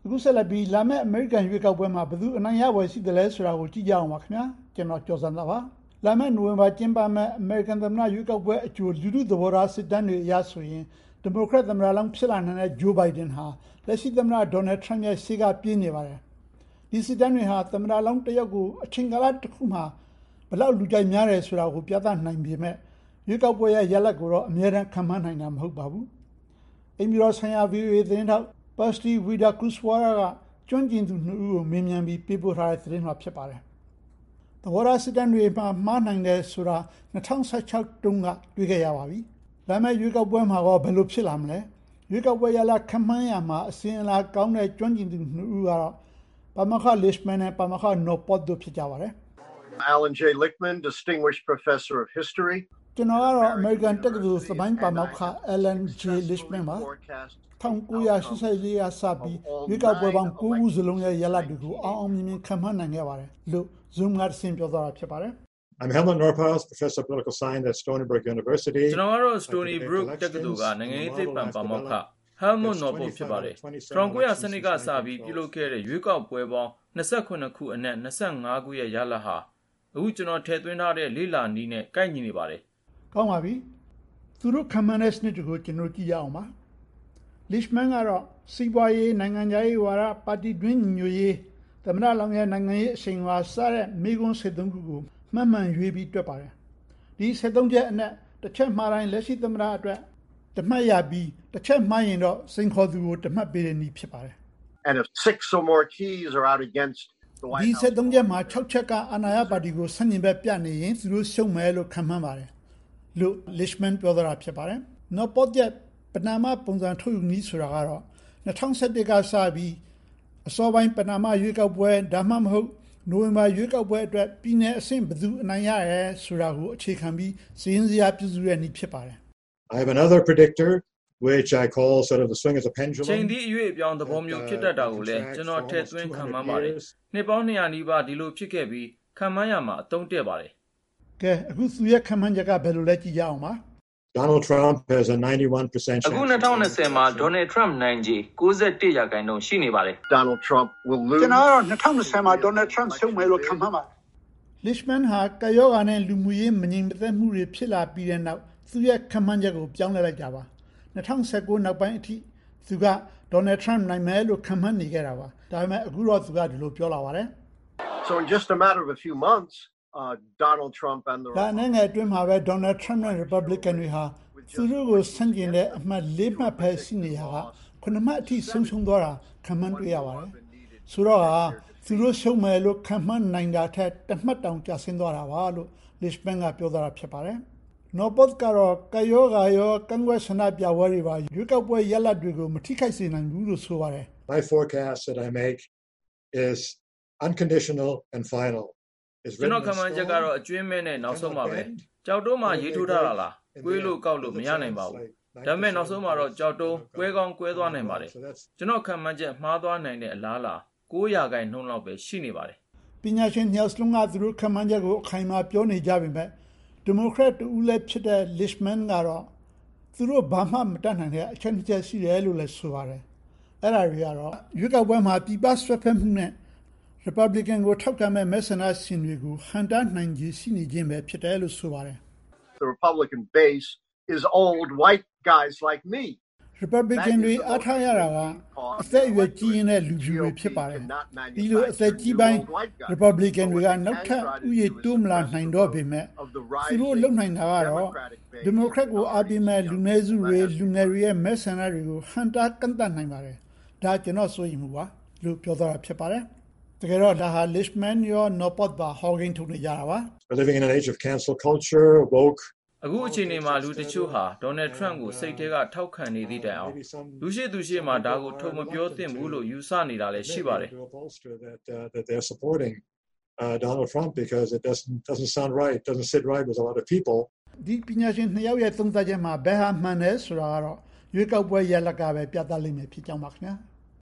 အခုဆက်လက်ပြီးလာမယ့်အမေရိကန်ရွေးကောက်ပွဲမှာဘယ်သူအနိုင်ရပွဲရှိတယ်လဲဆိုတာကိုကြည့်ကြအောင်ပါခင်ဗျာကျွန်တော်ကျော်စံသားပါလာမယ့်နိုဝင်ဘာကျင်းပမယ့်အမေရိကန်သမ္မတရွေးကောက်ပွဲအကျိုးလူထုသဘောထားစစ်တမ်းတွေအရဆိုရင်ဒီမိုကရက်သမ္မတလောင်းဖြစ်လာနိုင်တဲ့ဂျိုးဘိုင်ဒန်ဟာလက်ရှိသမ္မတဒေါ်နယ်ထရမ့်ရဲ့ရှေ့ကပြေးနေပါတယ်ဒီစစ်တမ်းတွေဟာသမ္မတလောင်းတစ်ယောက်ကိုအချိန်ကာလတစ်ခုမှာဘယ်လောက်လူကြိုက်များတယ်ဆိုတာကိုပြသနိုင်ပေမဲ့ရွေးကောက်ပွဲရဲ့ရလဒ်ကိုတော့အမြဲတမ်းခံမှန်းနိုင်တာမဟုတ်ပါဘူးအိမ်ပြည်တော်ဆိုင်ရာ VOA သတင်းထောက် Pasti Widakuswara ကကျွမ်းကျင်သူ2ဦးကိုမေးမြန်းပြီးပေးပို့ထားတဲ့သတင်းမှာဖြစ်ပါတယ်သဘောထားစစ်တမ်းတွေမှာမှားနိုင်တယ်ဆိုတာ2016တုန်းကတွေ့ခဲ့ရပါပြီဒါပေမဲ့ရွေးကောက်ပွဲမှာတော့ဘယ်လိုဖြစ်လာမလဲရွေးကောက်ပွဲရလဒ်ခံမှန်းရမှာအစဉ်အလာကောင်းတဲ့ကျွမ်းကျင်သူ2ဦးကတော့ပါမောက္ခ Lishman နဲ့ပါမောက္ခ Norpot တို့ဖြစ်ကြပါတယ် Alan J. Lichtman, Distinguished Professor of History. ကျွန်တော်ကတော့ American တက္ကသိုလ်သမိုင်းပါမောက္ခ Alan J. Lichtman ပါ1984ရာစပြီးရွေးကောက်ပွဲပေါင်း9ခုစလုံးရဲ့ရလဒ်တွေကိုအောင်မြင်ခံမှန်းနိုင်ခဲ့ပါတယ်လို့ Zoom ကဆင်ပြောသွားတာဖြစ်ပါတယ် I'm Helen Norpos, Professor of Political Science at Stony Brook University. ကျွန်တော်ကတော့ Stony Brook တက္ကသိုလ်ကနိုင်ငံရေးသိပ္ပံပါမောက္ခ Helmut Norpos ဖြစ်ပါတယ်1900စနစ်ကစပြီးပြုလုပ်ခဲ့တဲ့ရွေးကောက်ပွဲပေါင်း29ခုအနက်25ခုရဲ့ရလဒ်ဟာအခုကျွန်တော်ထည့်သွင်းထားတဲ့လေ့လာနည်းနဲ့ကိုက်ညီနေပါတယ်ကောင်းပါပြီသူတို့ခံမှန်းတဲ့စနစ်တွေကိုကျွန်တော်ကြည့်ရအောင်ပါLishman ကတော့စီးပွားရေးနိုင်ငံရေးဝါဒပါတီတွင်းညီညွတ်ရေးသမ္မတလောင်ရဲ့နိုင်ငံရေးအချိန်အဝါစတဲ့မိကွန်း73ခုကိုမှတ်မှန်ရွေးပြီးတွက်ပါတယ်ဒီ73ချက်အနက်တစ်ချက်မှားတိုင်းလက်ရှိသမ္မတအတွက်တမှတ်ရပြီးတစ်ချက်မှားရင်တော့စိန်ခေါ်သူကိုတမှတ်ပေးတဲ့နည်းဖြစ်ပါတယ် And if 6 or more keys are out against the White House ဒီ73ချက်မှာ6ချက်ကအာဏာရပါတီကိုဆန့်ကျင်ဘက်ပြနေရင်သူတို့ရှုံးမယ်လို့ခံမှန်းပါတယ်လို့ Lishman ပြောတာဖြစ်ပါတယ် Norpot ရဲ့ပနာမပုံစံထုတ်ယူနည်းဆိုတာကတော့2017ကစပြီးအစောပိုင်းပနာမရွေးကောက်ပွဲဒါမှမဟုတ်နိုဝင်ဘာရွေးကောက်ပွဲအတွက်ပြည်내အဆင့်ဘယ်သူအနိုင်ရရဲဆိုတာကိုအခြေခံပြီးစည်းရင်းစရာပြုစုတဲ့နည်းဖြစ်ပါတယ် I have another predictor which I call sort of the swing of the pendulum. ချိန်ဒီအရွေ့အပြောင်းသဘောမျိုးဖြစ်တတ်တာကိုလည်းကျွန်တော်ထည့်သွင်းခံမှန်းပါတယ်နှစ်ပေါင်း200နီးပါးဒီလိုဖြစ်ခဲ့ပြီးခံမှန်းရမှာအသုံးတဲ့ပါတယ်ကဲအခုသူရဲ့ခံမှန်းချက်ကဘယ်လိုလဲကြည့်ကြအောင်ပါ Donald Trump has a 91% chance. အခု2020မှာ Donald Trump နိုင်ခြေ61%ရှိနေပါတယ် Donald Trump will lose. ကျွန်တော်ကတော့2020မှာ Donald Trump ရှုံးမယ်လို့ခံမှန်းပါတယ် Lishman ဟာကယောဂါနဲ့လူမှုရေးမငြိမ်မသက်မှုတွေဖြစ်လာပြီးတဲ့နောက်သူရဲ့ခံမှန်းချက်ကိုပြောင်းလဲလိုက်ကြပါ2019နောက်ပိုင်းအထိသူက Donald Trump နိုင်မယ်လို့ခံမှန်းနေခဲ့တာပါဒါပေမဲ့အခုတော့သူကဒီလိုပြောလာပါတယ် So in just a matter of a few months, Donald Trump and the ဒါနဲ့ငယ်အတွင်းမှာပဲ Donald Trump နဲ့ Republican တွေဟာသူတို့ကိုဆန့်ကျင်တဲ့အမှတ်၄မှတ်ပဲရှိနေရတာ9မှတ်အထိဆုံးရှုံးသွားတာခံမှန်းတွေ့ရပါတယ်ဆိုတော့သူတို့ရှုံးမယ်လို့ခံမှန်းနိုင်တာထက်တမှတ်တောင်ကျဆင်းသွားတာပါလို့ Lishman ကပြောသွားတာဖြစ်ပါတယ် Norpot ကတော့ကယောဂါရောကန့်ကွက်ဆန္ဒပြပွဲတွေပါရွေးကောက်ပွဲရလဒ်တွေကိုမထိခိုက်စေနိုင်ဘူးလို့ဆိုပါတယ် My forecast that I make is unconditional and final. ကျွန်တော်ခံမှန်းချက်ကတော့အကျွင်းမဲ့နဲ့နောက်ဆုံးပါပဲကြောက်တုံးမှာရေးထိုးထားတာလားကွေးလို့ကောက်လို့မရနိုင်ပါဘူးဒါပေမဲ့နောက်ဆုံးမှာတော့ကြောက်တုံးကွဲကောင်းကွဲသွားနိုင်ပါတယ်ကျွန်တော်ခံမှန်းချက်မှားသွားနိုင်တဲ့အလားလား9%လောက်ပဲရှိနေပါတယ်ပညာရှင်ညောင်စလုံးကသူတို့ခံမှန်းချက်ကိုအခိုင်အမာပြောနေကြပေမဲ့ဒီမိုကရက်တူဦးလည်းဖြစ်တဲ့ Lishman ကတော့သူတို့ဘာမှမတတ်နိုင်တဲ့အချက်အကျရှိတယ်လို့လည်းဆိုပါတယ်အဲ့ဒါတွေကတော့ရွေးကောက်ပွဲမှာပြည်ပဆွဲဖက်မှုနဲ့ Republican ကိုထောက်ခံမဲ့မဲဆန္ဒရှင်တွေကိုဟန်တာနိုင်ခြေရှိနေခြင်းပဲဖြစ်တယ်လို့ဆိုပါတယ် The Republican base is old white guys like me. Republican တွေအားထားရတာကအသက်အရွယ်ကြီးရင်တဲ့လူကြီးတွေဖြစ်ပါတယ်ဒီလိုအသက်ကြီးပိုင်း Republican တွေကနောက်ထပ်ဥယျာဉ်တိုးမလာနိုင်တော့ပေမဲ့သူတို့လုံနိုင်တာကတော့ Democrat ကိုအားပေးမဲ့လူနည်းစုတွေလူငယ်တွေရဲ့မဲဆန္ဒတွေကိုဟန်တာကန့်သတ်နိုင်ပါတယ်ဒါကျွန်တော်ဆိုရင်မူပါလို့ပြောသွားတာဖြစ်ပါတယ်တကယ်တော့ဒါဟာ Lishman ရော Norpot ပါ Hawking ထုတ်နေကြတာပါ We're living in an age of cancel culture, woke. အခုအချိန်မှာလူတချို့ဟာ Donald Trump ကိုစိတ်ထဲကထောက်ခံနေသည့်တိုင်အောင်လူရှိသူရှိမှဒါကိုထုတ်မပြောသင့်ဘူးလို့ယူဆနေတာလည်းရှိပါတယ် That they're supporting Donald Trump because it doesn't sound right, doesn't sit right with a lot of people. ဒီပညာရှင်2ယောက်ရဲ့သုံးသပ်ချက်မှာဘယ်ဟာမှန်လဲဆိုတာကတော့ရွေးကောက်ပွဲရလဒ်ကပဲပြသလိမ့်မယ်ဖြစ်ကြောင်းပါခင်ဗျာ